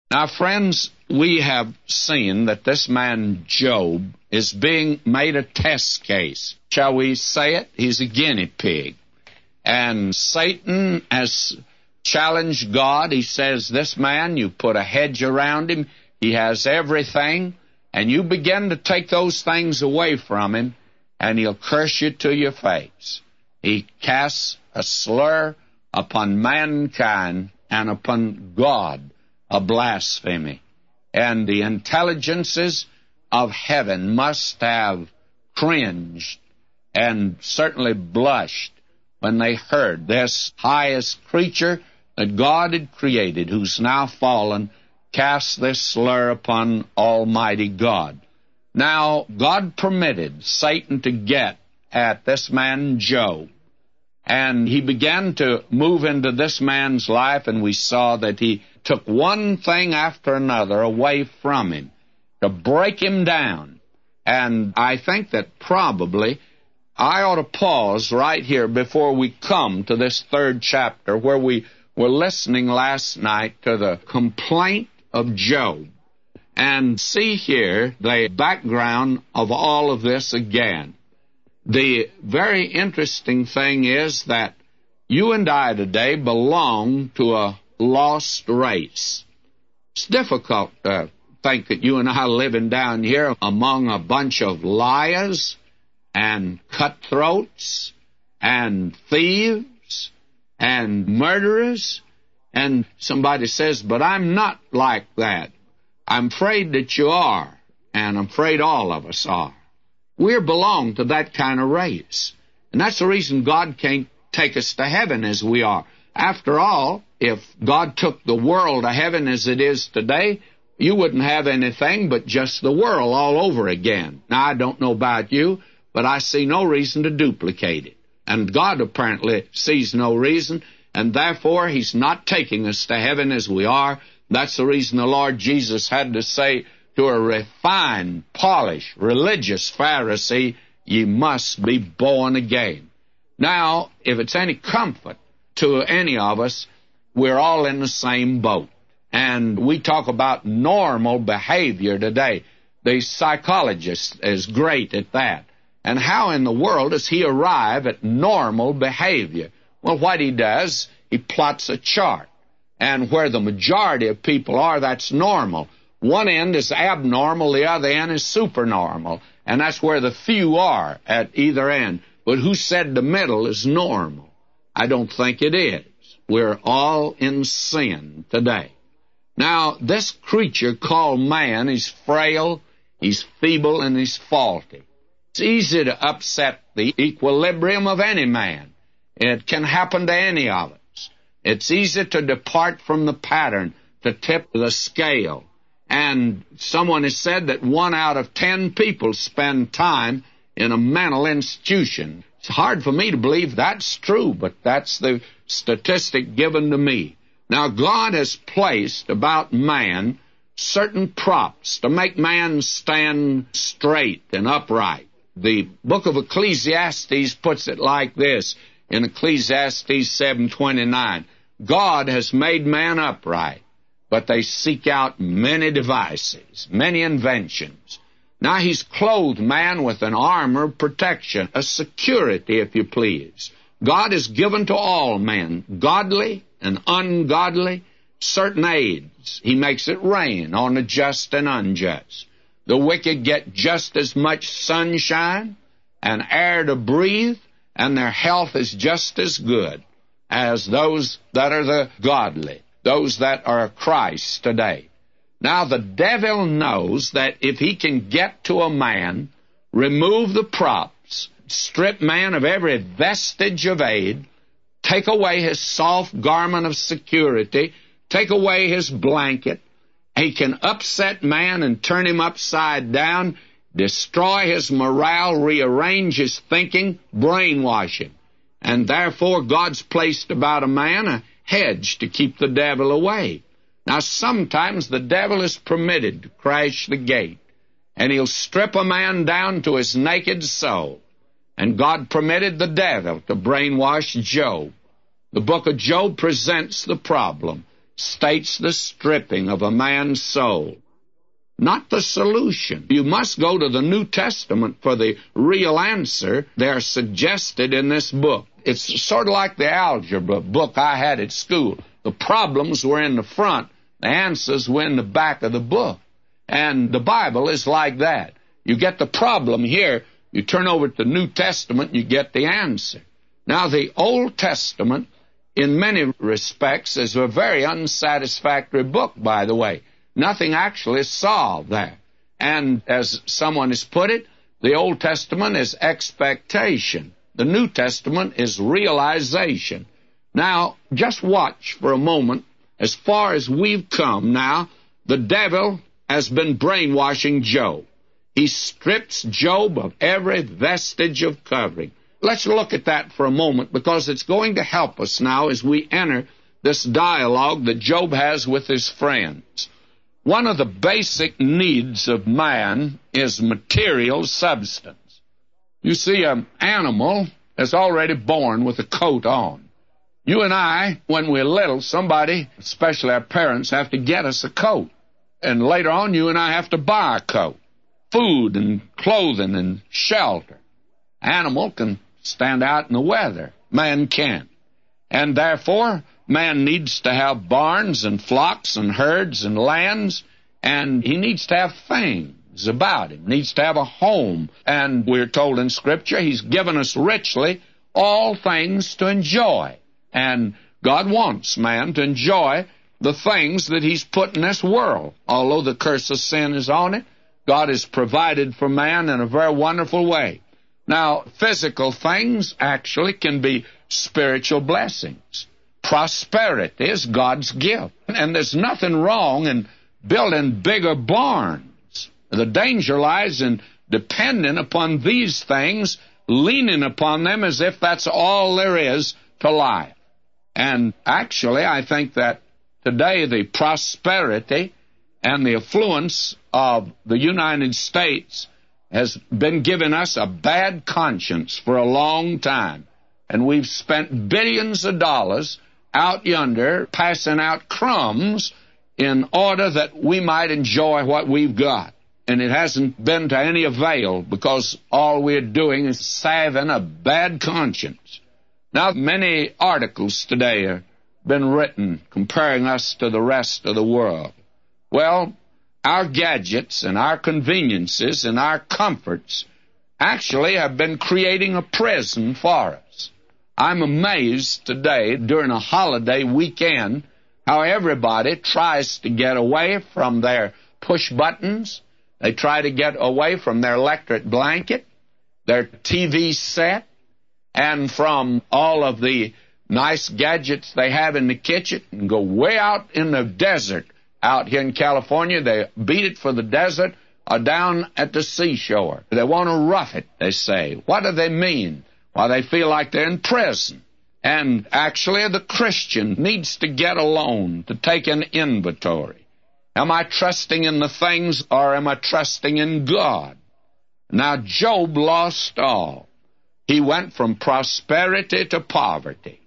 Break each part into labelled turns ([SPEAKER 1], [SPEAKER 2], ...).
[SPEAKER 1] Now, friends, we have seen that this man Job is being made a test case. Shall we say it? He's a guinea pig. And Satan has challenged God. He says, this man, you put a hedge around him, he has everything, and you begin to take those things away from him, and he'll curse you to your face. He casts a slur upon mankind and upon God, a blasphemy. And the intelligences of heaven must have cringed and certainly blushed when they heard this highest creature that God had created, who's now fallen, cast this slur upon Almighty God. Now, God permitted Satan to get at this man Job, and he began to move into this man's life, and we saw that he took one thing after another away from him to break him down. And I think that probably I ought to pause right here before we come to this third chapter where we were listening last night to the complaint of Job, and see here the background of all of this again. The very interesting thing is that you and I today belong to a lost race. It's difficult to think that you and I are living down here among a bunch of liars and cutthroats and thieves and murderers. And somebody says, but I'm not like that. I'm afraid that you are, and I'm afraid all of us are. We belong to that kind of race. And that's the reason God can't take us to heaven as we are. After all, if God took the world to heaven as it is today, you wouldn't have anything but just the world all over again. Now, I don't know about you, but I see no reason to duplicate it. And God apparently sees no reason, and therefore He's not taking us to heaven as we are. That's the reason the Lord Jesus had to say to a refined, polished, religious Pharisee, ye must be born again. Now, if it's any comfort to any of us, we're all in the same boat. And we talk about normal behavior today. The psychologist is great at that. And how in the world does he arrive at normal behavior? Well, what he does, he plots a chart. And where the majority of people are, that's normal. One end is abnormal, the other end is supernormal. And that's where the few are at either end. But who said the middle is normal? I don't think it is. We're all in sin today. Now, this creature called man is frail, he's feeble, and he's faulty. It's easy to upset the equilibrium of any man. It can happen to any of us. It's easy to depart from the pattern, to tip the scale. And someone has said that 1 out of 10 people spend time in a mental institution. It's hard for me to believe that's true, but that's the statistic given to me. Now, God has placed about man certain props to make man stand straight and upright. The book of Ecclesiastes puts it like this in Ecclesiastes 7:29. God has made man upright, but they seek out many devices, many inventions. Now He's clothed man with an armor of protection, a security, if you please. God has given to all men, godly and ungodly, certain aids. He makes it rain on the just and unjust. The wicked get just as much sunshine and air to breathe, and their health is just as good as those that are the godly, those that are Christ today. Now, the devil knows that if he can get to a man, remove the props, strip man of every vestige of aid, take away his soft garment of security, take away his blanket, he can upset man and turn him upside down, destroy his morale, rearrange his thinking, brainwash him. And therefore, God's placed about a man a hedge to keep the devil away. Now, sometimes the devil is permitted to crash the gate, and he'll strip a man down to his naked soul. And God permitted the devil to brainwash Job. The book of Job presents the problem. states the stripping of a man's soul, not the solution. You must go to the New Testament for the real answer. They're suggested in this book. It's sort of like the algebra book I had at school. The problems were in the front, the answers were in the back of the book. And the Bible is like that. You get the problem here, you turn over to the New Testament, you get the answer. Now, the Old Testament, in many respects, is a very unsatisfactory book, by the way. Nothing actually is solved there. And as someone has put it, the Old Testament is expectation. The New Testament is realization. Now, just watch for a moment. As far as we've come now, the devil has been brainwashing Job. He strips Job of every vestige of covering. Let's look at that for a moment, because it's going to help us now as we enter this dialogue that Job has with his friends. One of the basic needs of man is material substance. You see, an animal is already born with a coat on. You and I, when we're little, somebody, especially our parents, have to get us a coat. And later on, you and I have to buy a coat. Food and clothing and shelter. Animal can stand out in the weather. Man can't. And therefore, man needs to have barns and flocks and herds and lands, and he needs to have things about him, needs to have a home. And we're told in Scripture, he's given us richly all things to enjoy. And God wants man to enjoy the things that he's put in this world. Although the curse of sin is on it, God has provided for man in a very wonderful way. Now, physical things actually can be spiritual blessings. Prosperity is God's gift. And there's nothing wrong in building bigger barns. The danger lies in depending upon these things, leaning upon them as if that's all there is to life. And actually, I think that today the prosperity and the affluence of the United States has been giving us a bad conscience for a long time. And we've spent billions of dollars out yonder passing out crumbs in order that we might enjoy what we've got. And it hasn't been to any avail, because all we're doing is salving a bad conscience. Now, many articles today have been written comparing us to the rest of the world. Well, our gadgets and our conveniences and our comforts actually have been creating a prison for us. I'm amazed today, during a holiday weekend, how everybody tries to get away from their push buttons. They try to get away from their electric blanket, their TV set, and from all of the nice gadgets they have in the kitchen, and go way out in the desert. Out here in California, they beat it for the desert, or down at the seashore. They want to rough it, they say. What do they mean? Well, they feel like they're in prison. And actually, the Christian needs to get alone, to take an inventory. Am I trusting in the things, or am I trusting in God? Now, Job lost all. He went from prosperity to poverty.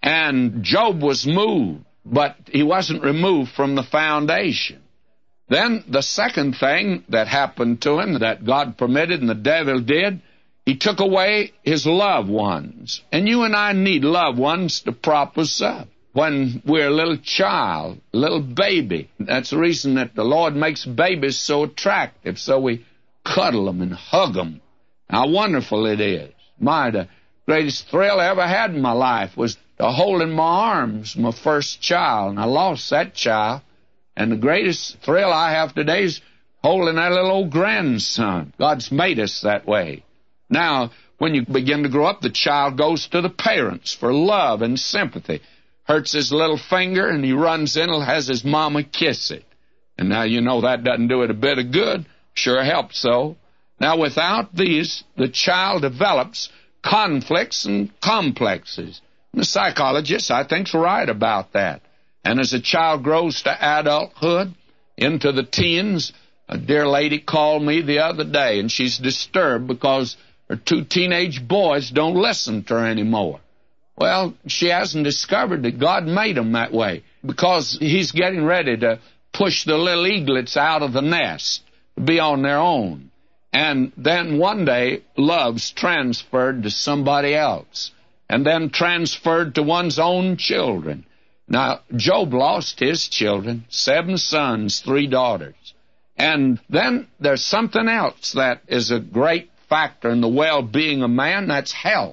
[SPEAKER 1] And Job was moved, but he wasn't removed from the foundation. Then the second thing that happened to him, that God permitted and the devil did, he took away his loved ones. And you and I need loved ones to prop us up. When we're a little child, a little baby, that's the reason that the Lord makes babies so attractive, so we cuddle them and hug them. How wonderful it is. The greatest thrill I ever had in my life was to hold in my arms my first child, and I lost that child. And the greatest thrill I have today is holding that little old grandson. God's made us that way. Now, when you begin to grow up, the child goes to the parents for love and sympathy. Hurts his little finger, and he runs in and has his mama kiss it. And now you know that doesn't do it a bit of good. Sure helps, though. Now, without these, the child develops conflicts and complexes. And the psychologist, I think, is right about that. And as a child grows to adulthood, into the teens, a dear lady called me the other day, and she's disturbed because her two teenage boys don't listen to her anymore. Well, she hasn't discovered that God made them that way. because he's getting ready to push the little eaglets out of the nest to be on their own. And then one day, love's transferred to somebody else, and then transferred to one's own children. Now, Job lost his children, 7 sons, 3 daughters. And then there's something else that is a great factor in the well-being of man, that's health.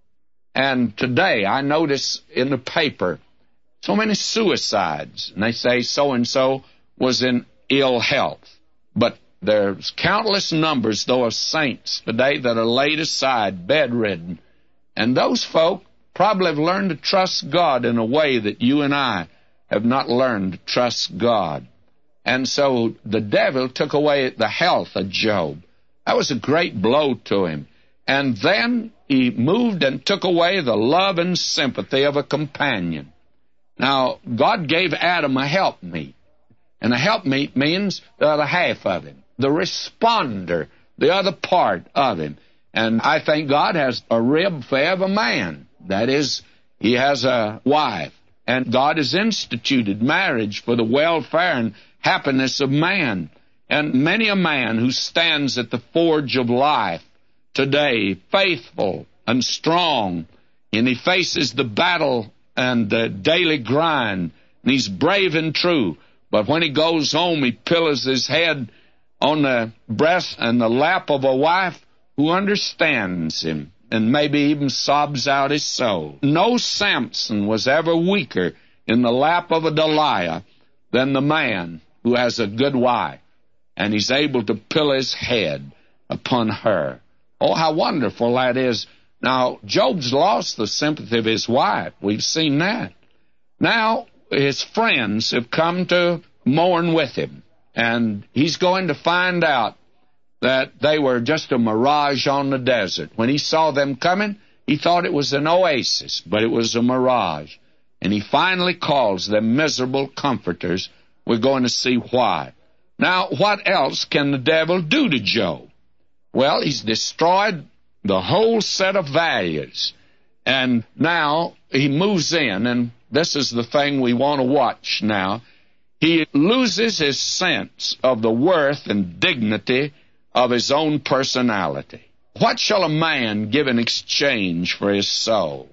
[SPEAKER 1] And today I notice in the paper so many suicides, and they say so-and-so was in ill health. But there's countless numbers, though, of saints today that are laid aside, bedridden. And those folk probably have learned to trust God in a way that you and I have not learned to trust God. And so the devil took away the health of Job. That was a great blow to him. And then he moved and took away the love and sympathy of a companion. Now, God gave Adam a helpmeet. And a helpmeet means the other half of him, the responder, the other part of him. And I think God has a rib for every man. That is, he has a wife. And God has instituted marriage for the welfare and happiness of man. And many a man who stands at the forge of life today, faithful and strong, and he faces the battle and the daily grind, and he's brave and true. But when he goes home, he pillows his head on the breast and the lap of a wife who understands him and maybe even sobs out his soul. No Samson was ever weaker in the lap of a Delilah than the man who has a good wife, and he's able to pillow his head upon her. Oh, how wonderful that is. Now, Job's lost the sympathy of his wife. We've seen that. Now, his friends have come to mourn with him, and he's going to find out that they were just a mirage on the desert. When he saw them coming, he thought it was an oasis, but it was a mirage. And he finally calls them miserable comforters. We're going to see why. Now, what else can the devil do to Job? Well, he's destroyed the whole set of values. And now he moves in, and this is the thing we want to watch now. He loses his sense of the worth and dignity of his own personality. What shall a man give in exchange for his soul?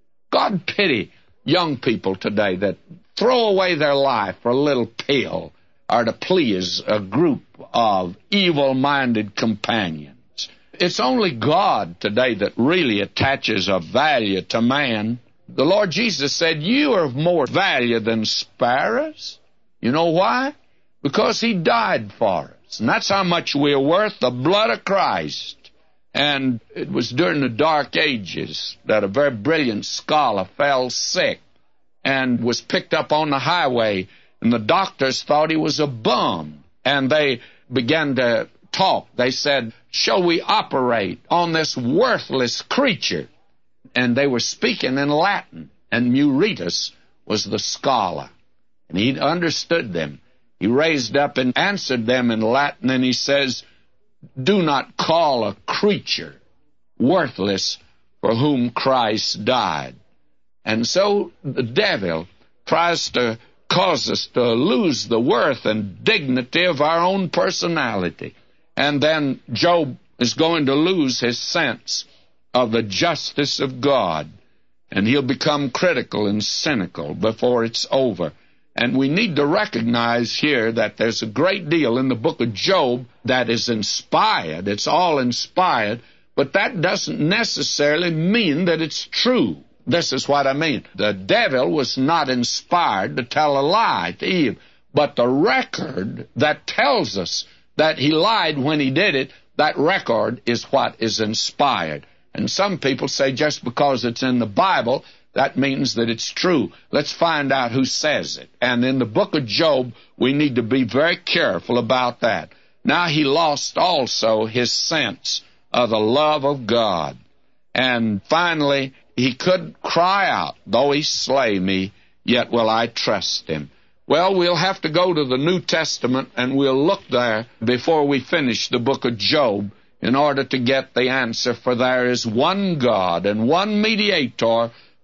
[SPEAKER 1] God pity young people today that throw away their life for a little pill or to please a group of evil-minded companions. It's only God today that really attaches a value to man. The Lord Jesus said, "You are of more value than sparrows." You know why? Because he died for us. And that's how much we're worth, the blood of Christ. And it was during the Dark Ages that a very brilliant scholar fell sick and was picked up on the highway, and the doctors thought he was a bum. And they began to talk. They said, "Shall we operate on this worthless creature?" And they were speaking in Latin, and Muretus was the scholar. And he understood them. He raised up and answered them in Latin, and he says, "Do not call a creature worthless for whom Christ died." And so the devil tries to cause us to lose the worth and dignity of our own personality. And then Job is going to lose his sense of the justice of God, and he'll become critical and cynical before it's over. And we need to recognize here that there's a great deal in the book of Job that is inspired. It's all inspired, but that doesn't necessarily mean that it's true. This is what I mean. The devil was not inspired to tell a lie to Eve, but the record that tells us that he lied when he did it, that record is what is inspired. And some people say just because it's in the Bible, that means that it's true. Let's find out who says it. And in the book of Job, we need to be very careful about that. Now he lost also his sense of the love of God. And finally, he could cry out, "Though he slay me, yet will I trust him." Well, we'll have to go to the New Testament, and we'll look there before we finish the book of Job in order to get the answer. For there is one God and one mediator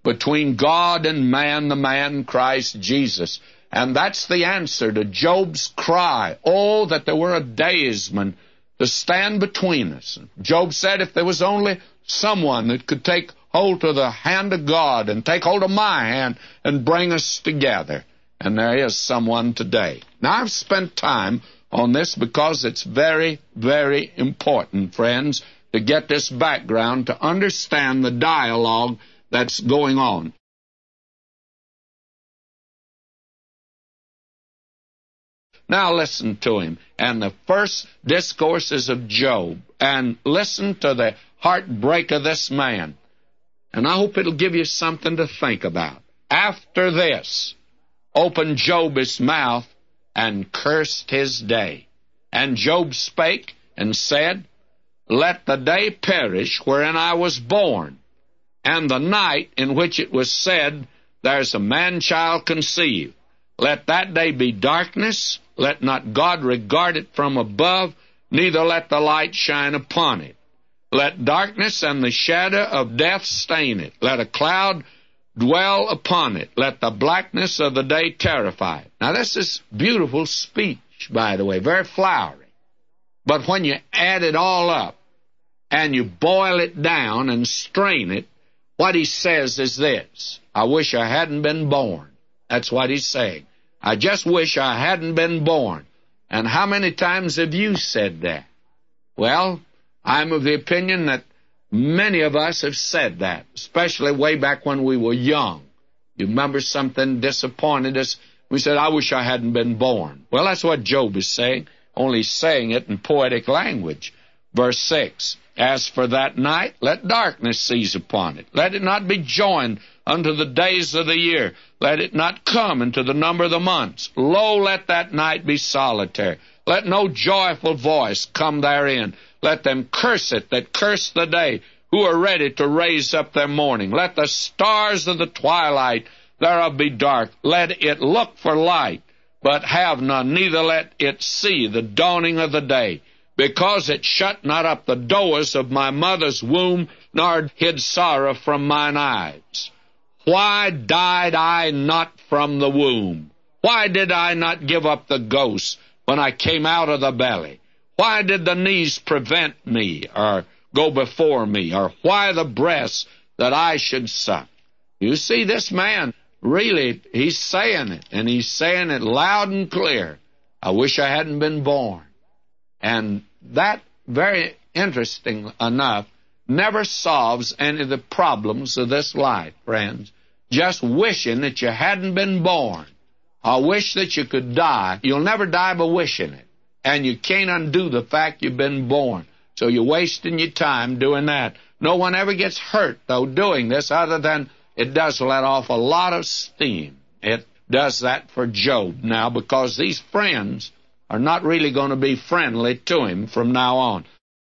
[SPEAKER 1] between God and man, the man Christ Jesus. And that's the answer to Job's cry. Oh, that there were a daysman to stand between us. Job said, if there was only someone that could take hold of the hand of God and take hold of my hand and bring us together. And there is someone today. Now, I've spent time on this because it's very, very important, friends, to get this background, to understand the dialogue that's going on. Now listen to him. And the first discourses of Job. And listen to the heartbreak of this man. And I hope it'll give you something to think about. After this, opened Job his mouth and cursed his day. And Job spake and said, let the day perish wherein I was born, and the night in which it was said, there's a man-child conceived. Let that day be darkness, let not God regard it from above, neither let the light shine upon it. Let darkness and the shadow of death stain it. Let a cloud dwell upon it. Let the blackness of the day terrify it. Now, this is beautiful speech, by the way, very flowery. But when you add it all up and you boil it down and strain it, what he says is this: I wish I hadn't been born. That's what he's saying. I just wish I hadn't been born. And how many times have you said that? Well, I'm of the opinion that many of us have said that, especially way back when we were young. You remember something disappointed us? We said, I wish I hadn't been born. Well, that's what Job is saying, only saying it in poetic language. Verse 6, as for that night, let darkness seize upon it. Let it not be joined unto the days of the year. Let it not come into the number of the months. Lo, let that night be solitary. Let no joyful voice come therein. Let them curse it that curse the day, who are ready to raise up their mourning. Let the stars of the twilight thereof be dark. Let it look for light, but have none, neither let it see the dawning of the day. Because it shut not up the doors of my mother's womb, nor hid sorrow from mine eyes. Why died I not from the womb? Why did I not give up the ghost when I came out of the belly? Why did the knees prevent me, or go before me, or why the breasts that I should suck? You see, this man, really, he's saying it, and he's saying it loud and clear. I wish I hadn't been born. And that, very interesting enough, never solves any of the problems of this life, friends. Just wishing that you hadn't been born. I wish that you could die. You'll never die by wishing it. And you can't undo the fact you've been born. So you're wasting your time doing that. No one ever gets hurt, though, doing this, other than it does let off a lot of steam. It does that for Job now, because these friends are not really going to be friendly to him from now on.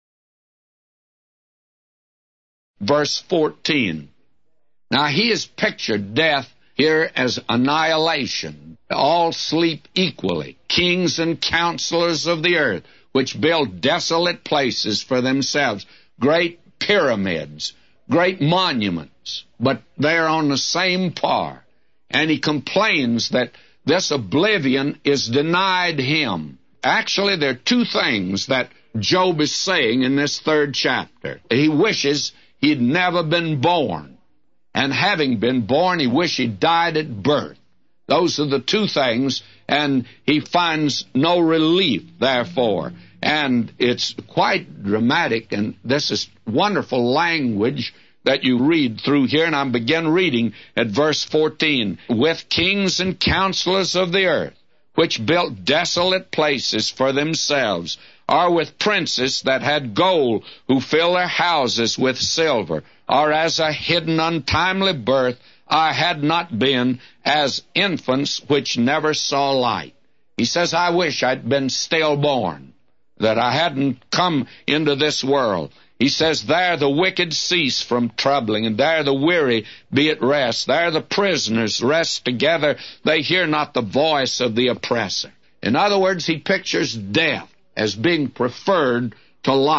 [SPEAKER 1] Verse 14. Now, he has pictured death here as annihilation. All sleep equally. Kings and counselors of the earth, which build desolate places for themselves, great pyramids, great monuments, but they're on the same par. And he complains that this oblivion is denied him. Actually, there are two things that Job is saying in this third chapter. He wishes he'd never been born. And having been born, he wished he died at birth. Those are the two things, and he finds no relief, therefore. And it's quite dramatic, and this is wonderful language that you read through here, and I begin reading at verse 14. With kings and counselors of the earth, which built desolate places for themselves, or with princes that had gold, who fill their houses with silver, or as a hidden untimely birth, I had not been, as infants which never saw light. He says, I wish I'd been stillborn, that I hadn't come into this world. He says, there the wicked cease from troubling, and there the weary be at rest. There the prisoners rest together. They hear not the voice of the oppressor. In other words, he pictures death as being preferred to life.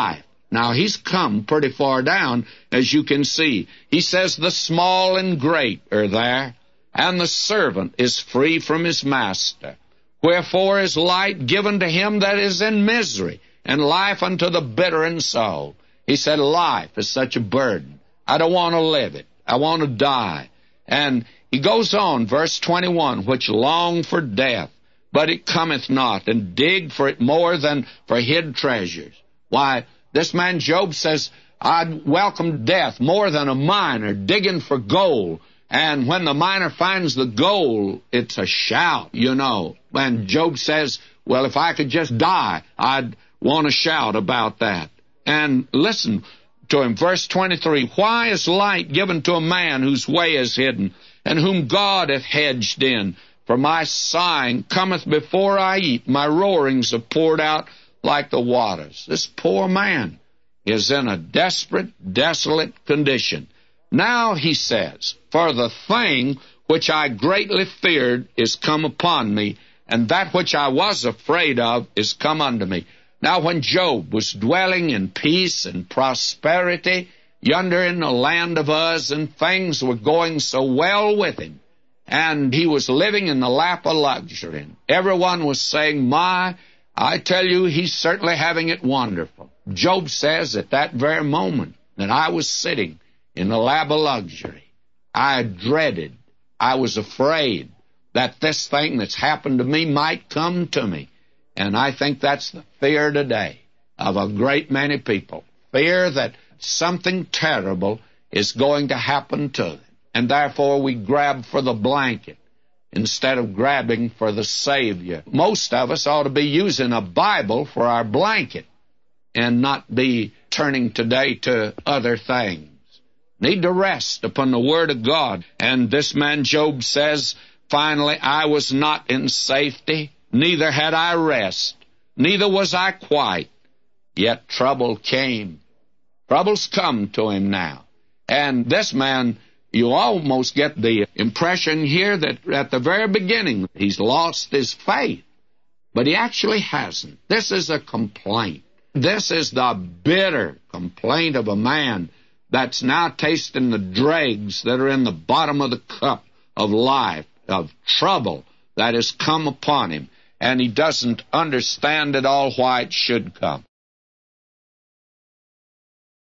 [SPEAKER 1] Now, he's come pretty far down, as you can see. He says, the small and great are there, and the servant is free from his master. Wherefore is light given to him that is in misery, and life unto the bitter in soul. He said, life is such a burden. I don't want to live it. I want to die. And he goes on, verse 21, which long for death, but it cometh not, and dig for it more than for hid treasures. Why, this man Job says, I'd welcome death more than a miner digging for gold. And when the miner finds the gold, it's a shout, you know. And Job says, well, if I could just die, I'd want to shout about that. And listen to him, verse 23, why is light given to a man whose way is hidden, and whom God hath hedged in? For my sighing cometh before I eat, my roarings are poured out like the waters. This poor man is in a desperate, desolate condition. Now he says, for the thing which I greatly feared is come upon me, and that which I was afraid of is come unto me. Now when Job was dwelling in peace and prosperity, yonder in the land of Uz, and things were going so well with him, and he was living in the lap of luxury, and everyone was saying, I tell you, he's certainly having it wonderful. Job says at that very moment that I was sitting in the lap of luxury, I dreaded, I was afraid that this thing that's happened to me might come to me. And I think that's the fear today of a great many people. Fear that something terrible is going to happen to them. And therefore we grab for the blanket instead of grabbing for the Savior. Most of us ought to be using a Bible for our blanket and not be turning today to other things. Need to rest upon the Word of God. And this man Job says, finally, I was not in safety, neither had I rest, neither was I quiet. Yet trouble came. Trouble's come to him now. And this man, you almost get the impression here that at the very beginning he's lost his faith. But he actually hasn't. This is a complaint. This is the bitter complaint of a man that's now tasting the dregs that are in the bottom of the cup of life, of trouble that has come upon him. And he doesn't understand at all why it should come.